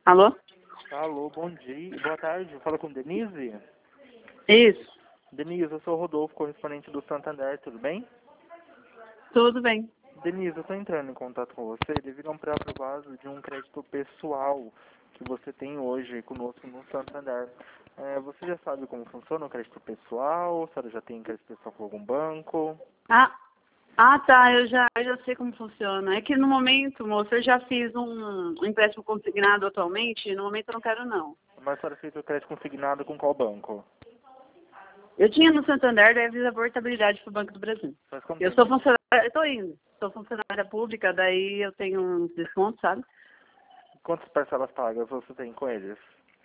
Alô? Alô, bom dia, boa tarde. Fala com Denise? Isso, Denise, eu sou o Rodolfo, correspondente do Santander, tudo bem? tudo bem. Denise, eu estou entrando em contato com você devido a um pré-aprovado de um crédito pessoal que você tem hoje conosco no Santander. Você já sabe como funciona o crédito pessoal? A senhora já tem crédito pessoal com algum banco? Tá, eu já sei como funciona. É que no momento, moça, eu já fiz um empréstimo consignado atualmente, e no momento eu não quero não. Mas a senhora fez o crédito consignado com qual banco? Eu tinha no Santander, daí eu fiz a portabilidade para o Banco do Brasil. Faz quanto Eu sou tempo? funcionária, eu tô indo. Sou funcionária pública, daí eu tenho uns descontos, sabe? Quantas parcelas pagas você tem com eles?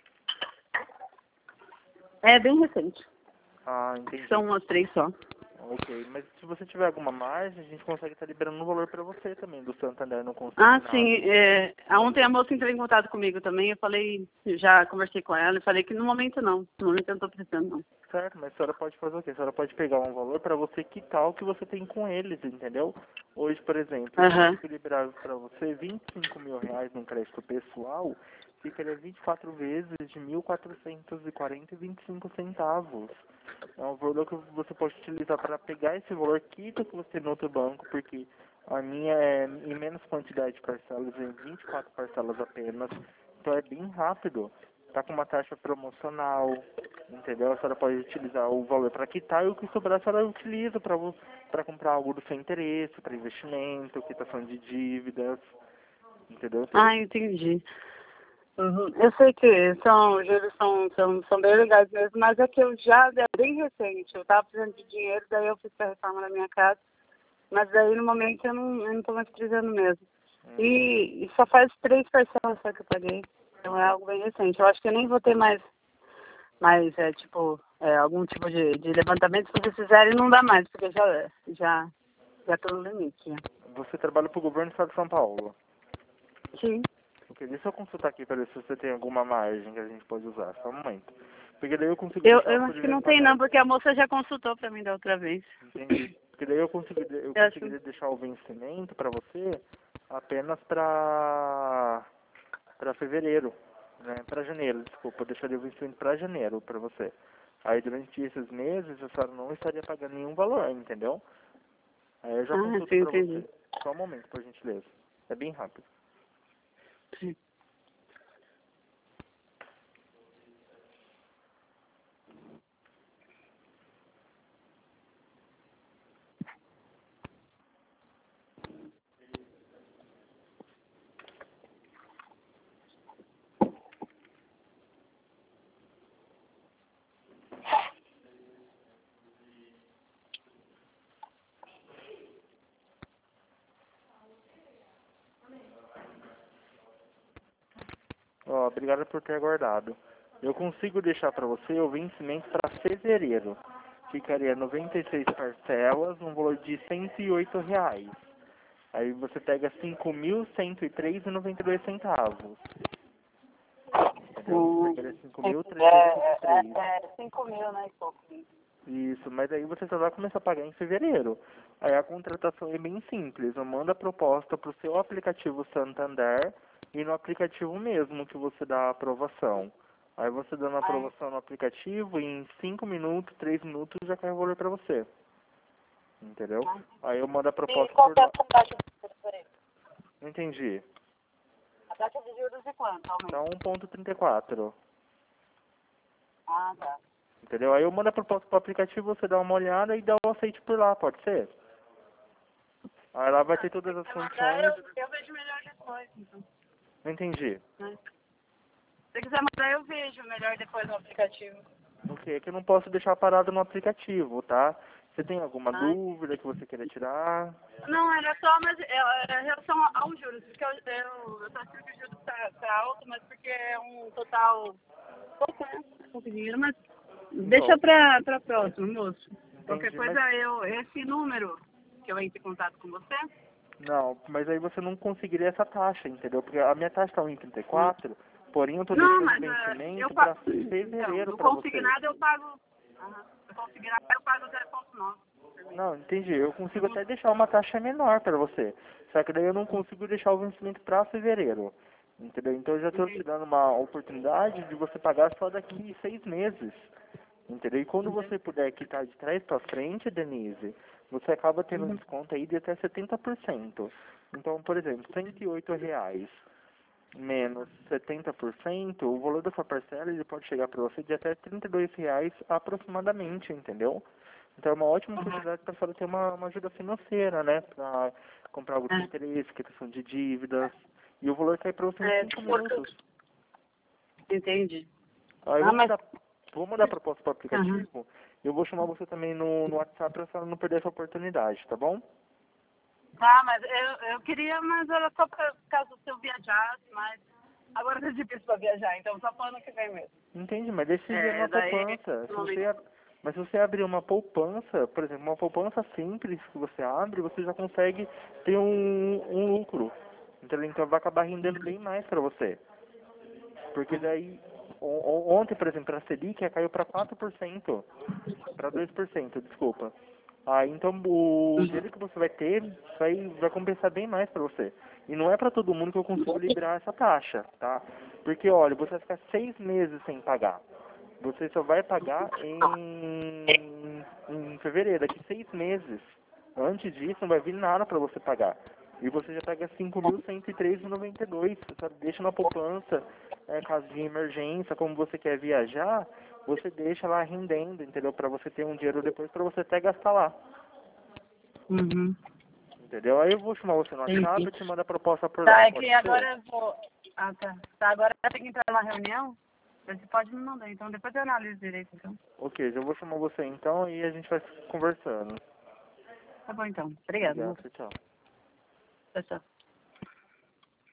É bem recente. Ah, entendi. São umas 3 só. Ok, mas se você tiver alguma margem, a gente consegue estar liberando um valor para você também, do Santander no Ah, consignado. sim. Ontem a moça entrou em contato comigo também. Eu falei, já conversei com ela e falei que no momento não. No momento eu não tô precisando, não. Certo, mas a senhora pode fazer o quê? A senhora pode pegar um valor para você quitar o que você tem com eles, entendeu? Hoje, por exemplo, eu Aham. consigo liberar para você R$ 25.000 num crédito pessoal, ficaria 24 vezes de 1.440,25 centavos. É um valor que você pode utilizar para pegar esse valor, quita que você tem no outro banco, porque a minha é em menos quantidade de parcelas, em 24 parcelas apenas, então é bem rápido. Tá com uma taxa promocional, entendeu? A senhora pode utilizar o valor para quitar e o que sobrar a senhora utiliza para comprar algo do seu interesse, para investimento, quitação de dívidas, entendeu? Ah, entendi. Uhum. Eu sei que os juros são bem legais mesmo, mas é que é bem recente. Eu estava precisando de dinheiro, daí eu fiz a reforma na minha casa, mas daí no momento eu não estou mais precisando mesmo. E só faz 3 parcelas só que eu paguei. Então é algo bem recente. Eu acho que eu nem vou ter algum tipo de levantamento. Se vocês fizerem, não dá mais, porque já tô no limite. Né? Você trabalha para o governo do estado de São Paulo. Sim. Ok, deixa eu consultar aqui para ver se você tem alguma margem que a gente pode usar, só um momento. Porque daí eu consigo deixar Eu o acho que primeiro não tem não, pagamento. porque a moça já consultou para mim da outra vez. Entendi. Porque daí eu Eu acho. conseguiria deixar o vencimento para você apenas para fevereiro, né? Para janeiro, desculpa. Eu deixaria o vencimento para janeiro para você. Aí durante esses meses a senhora não estaria pagando nenhum valor, entendeu? Aí eu já Ah, consulto sim, para entendi. você. Só um momento, por gentileza. É bem rápido. Sim. Ó, obrigado por ter aguardado. Eu consigo deixar para você o vencimento para fevereiro. Ficaria 96 parcelas, um valor de R$ 108. Aí você pega 5.103,92 centavos. Entendeu? Hum, Pegaria é, 5.303. 5 mil, né, e pouco. Isso, mas aí você só vai começar a pagar em fevereiro. Aí a contratação é bem simples. Eu mando a proposta para o seu aplicativo Santander e no aplicativo mesmo que você dá a aprovação. Aí você dando a aprovação no aplicativo, em 5 minutos, 3 minutos já cai o valor para você. Entendeu? Aí eu mando a E proposta qual por que é lá. a taxa de juros por aí? Não entendi. A taxa de juros é quanto, Tá aumenta? 1,34. Ah, tá. Entendeu? Aí eu mando a proposta pro aplicativo, você dá uma olhada e dá o aceite por lá, pode ser? Aí lá vai ter todas as condições. Eu vejo melhor depois, então. Não entendi. Né? Se você quiser mandar, eu vejo melhor depois no aplicativo. Ok, é que eu não posso deixar parado no aplicativo, tá? Você tem alguma Ai. dúvida que você queira tirar? Não, era só, mas era em relação aos juros, porque eu tô achando que o juros tá alto, mas porque é um total pouco, né? Pouco dinheiro, mas deixa Então, pra próxima, moço. Qualquer entendi, mas... coisa, esse número que eu entre em contato com você. Não, mas aí você não conseguiria essa taxa, entendeu? Porque a minha taxa tá 1,34, porém eu tô Não, deixando o mas eu vencimento pago. para Então, fevereiro no para você. consignado eu pago. No consignado eu pago 0,9 por mês. Não, entendi. Eu consigo até deixar uma taxa menor para você. Só que daí eu não consigo deixar o vencimento para fevereiro. Entendeu? Então eu já estou te dando uma oportunidade de você pagar só daqui 6 meses. Entendeu? E quando você puder quitar de trás para frente, Denise, você acaba tendo um desconto aí de até 70%. Então, por exemplo, R$ 108 menos 70%, o valor da sua parcela ele pode chegar para você de até R$ 32 aproximadamente, entendeu? Então é uma ótima oportunidade para a senhora ter uma ajuda financeira, né? Para comprar algo de interesse, questão de dívidas. E o valor cai para você em 5 minutos. Entendi. Aí vou mandar a proposta para o aplicativo. Uhum. Eu vou chamar você também no WhatsApp para a senhora não perder essa oportunidade, tá bom? Tá, mas eu queria, mas era só pra caso se eu viajasse, mas agora tá difícil pra viajar, então só pro ano que vem mesmo. Entendi, mas deixa eu ver uma Daí, poupança. no momento. Mas se você abrir uma poupança, por exemplo, uma poupança simples que você abre, você já consegue ter um lucro. Entendeu? Então vai acabar rendendo bem mais para você. Porque daí, ontem, por exemplo, a Selic caiu para 4%, para 2%, desculpa. Aí então o dinheiro que você vai ter vai compensar bem mais para você. E não é para todo mundo que eu consigo liberar essa taxa, tá? Porque olha, você vai ficar 6 meses sem pagar. Você só vai pagar em fevereiro, daqui 6 meses. Antes disso não vai vir nada para você pagar. E você já paga 5.103,92. Você só deixa na poupança, caso de emergência, como você quer viajar, você deixa lá rendendo, entendeu? Para você ter um dinheiro depois para você até gastar lá. Uhum. Entendeu? Aí eu vou chamar você no WhatsApp e te mando a proposta por lá. Tá, é Pode que ser? agora eu vou. Ah, tá. Tá, agora eu tenho que entrar numa reunião. Você pode me mandar, então depois eu analiso direito, então. Ok, eu vou chamar você então e a gente vai conversando. Tá bom, então. Obrigada. Obrigado, tchau. Tchau, tchau.